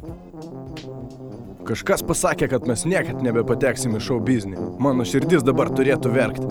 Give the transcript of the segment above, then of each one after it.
Kažkas pasakė, kad mes niekad nebepateksim į šou biznį. Mano širdis dabar turėtų verkti.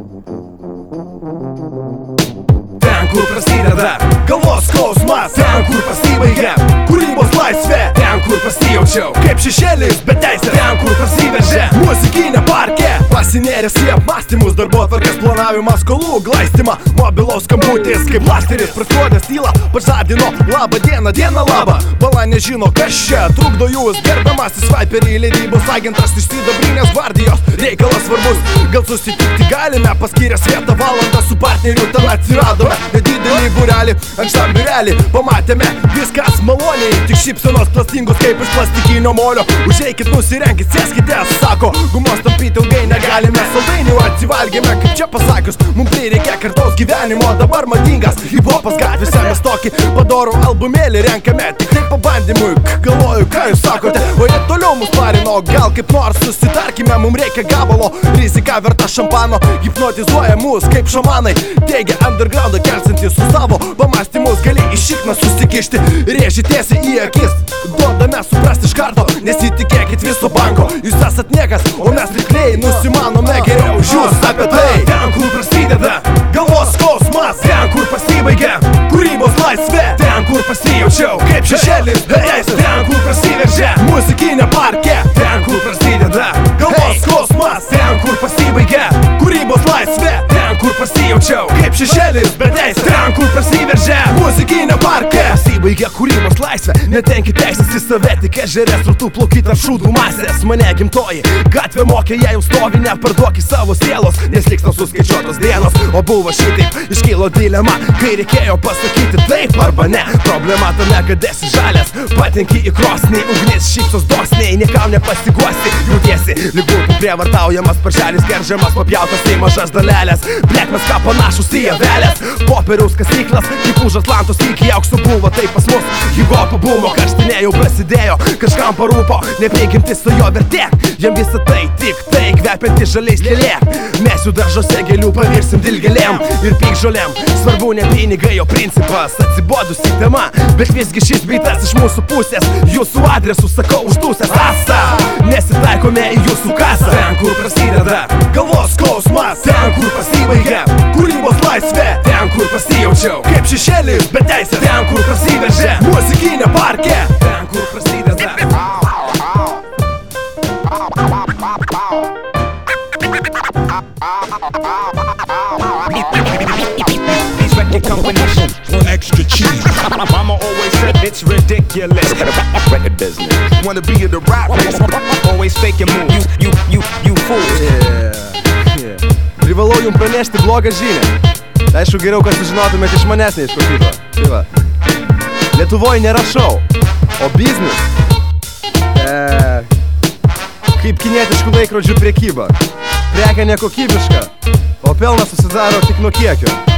Ten, kur prasideda galvos skausmas, ten, kur pasibaigia kūrybos laisvė, ten, kur pasijaučiau kaip šešėlis be teisės, ten, kur prasiveržė muzikinė parkė, pasinėręs į apmąstymus, darbotvarkės planavimas, skolų glaistymą, mobilaus skambutis kaip blasteris, praskrodęs tylą pažadino labą dieną, dieną labą. Bala nežino, kas čia trukdo jūs, gerbiamasis Viperį, leidybos agentas iš sidabrinės gvardijos. Reikalas svarbus, gal susitikti galime, paskyręs vietą valandą su partneriu, ten atsiradome nedidelį būrelį, ankstam biurelį, pamatėme viskas maloniai, tik šypsenos plastingus kaip iš plastikinio molio. Užeikit, nusirenkit, sėskite, sako, gumos tampyti ilgai negalime, saldainių atsivalgėme, kaip čia pasakius, mums prireikė kartos gyvenimo, dabar madingas hip-hopas gatvėse, mes tokį padorų albumėlį renkame, tik tai pabandymui, galvoju, ką jūs sakote, o jie toliau mus parino, gal kaip nors susitarkime, mums reikia gabalo, rizika verta šampano, hipnotizuoja mus kaip šamanai, teigia undergroundą kelsintis su savo pamastymus, gali iš šikną susikišti, rėži tiesiai į akis, duodame suprasti iš karto, nesitikėkit viso banko, jūs esat niekas, o mes likliai nusimanome geriau už jūs apie tai. Ten, kur prasideda galvos skausmas, ten, kur pasibaigia kūrybos laisvė, ten, kur pasijaučiau kaip šešėlis be teisės, ten, kur prasiveržė muzikinė parkė, ten, kur prasideda galvos skausmas, ten, kur pasibaigia kūrybos laisvė, ten, kur pasijaučiau kaip šešėlis be teisės, ten, kur prasiveržė muzikinė parkė. Pasibaigia kūrybos laisvė, netenkit teisės į save, tik ežerės rautų plaukit ant šūdų masės. Mane gimtoji gatvė mokė, jei jau stovi, neparduokit savo sielos, nes liks nesuskaičiuotos dienos. O buvo šitaip, iškilo dilema, kai reikėjo pasakyti taip arba ne. Problema tame, kad esi žalias, patenki į krosnį, ugnis šypsos dosniai, niekam nepasiguosi, jautiesi lygų prievartaujamas, parželis geržiamas, papjautas į mažas dalelės, blekmas ką panašus į avelės, popieriaus kasyklas, kaip už Atlantos iki aukšto buvo, tai pas mus hip-hopo bumo karštinė jau prasidėjo, kažkam parūpo, neprigimtis su jo vertė, jam visą tai tik tai kvepianti žaliais lėlė. Mes jų daržose gėlių pavirsim dilgėlėm ir pykžolėm, svarbu ne pinigai, o principas, atsibodusi tema, bet visgi šis beitas iš mūsų pusės, jūsų adresu sakau uždusęs asa, nesitaikome į jūsų kasą. Ten, kur prasideda galvos skausmas, ten, kur pasibaigia kūrybos laisvė, ten, kur pasijaučiau kaip šešėlis be teisės, ten, kur prasiveržė muzikinė parkė, ten, kur prasideda combination for extra cheese. Mama always said it's ridiculous. Record business. Wanna be in the rap race. Always fake your moves. You fool. Privalau jums pranešti blogą žinią. Aišku, geriau, kad sužinotumėte iš manęs, ne iš ko kito. Tai va. Lietuvoje nėra šou, o biznis kaip kinietiškų laikrodžių prekyba. Prekė nekokybiška, o pelnas susidaro tik nuo kiekio.